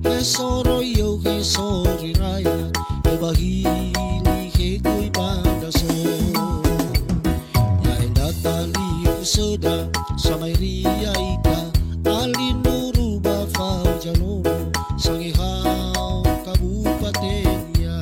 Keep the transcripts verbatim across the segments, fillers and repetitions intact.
he soro yo he sori raya e bahili he kui banda so ya endata li seda samai ria ika ali nuru ba fau janono sangi hau kabupaten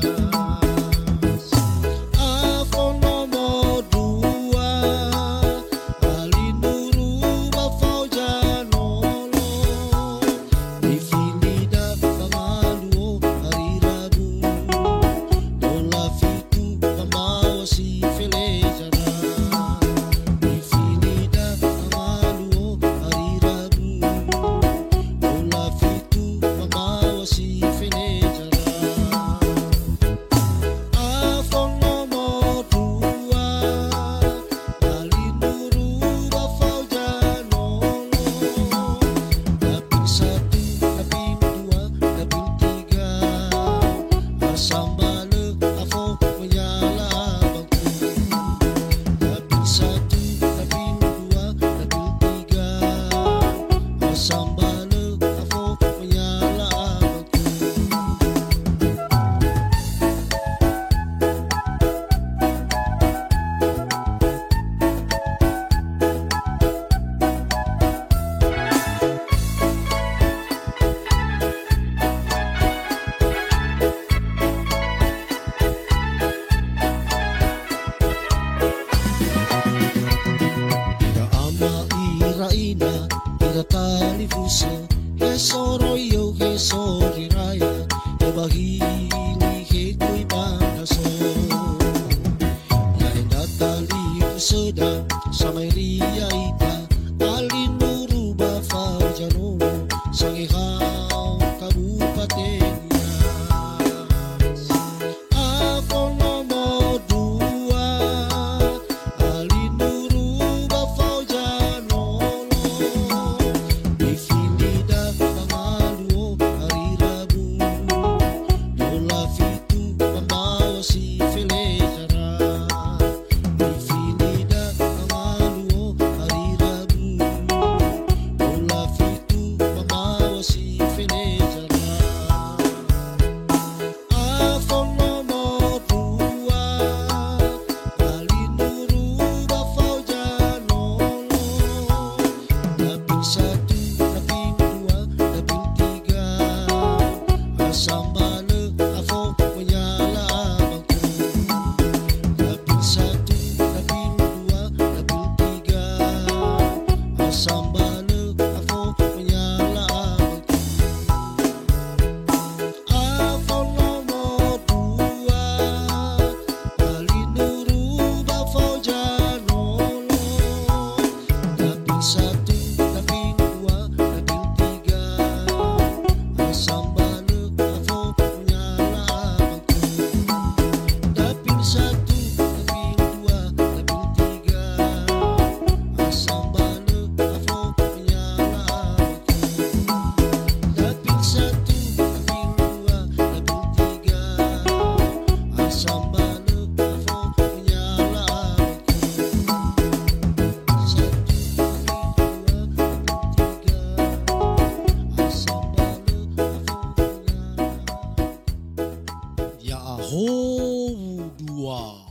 tali fuso he soro yo he sori raya e bahili he kui banda so ya enda tali fuso da samai ria ita ali nuru ba fau janono sangi hau kabupaten Ya ho dua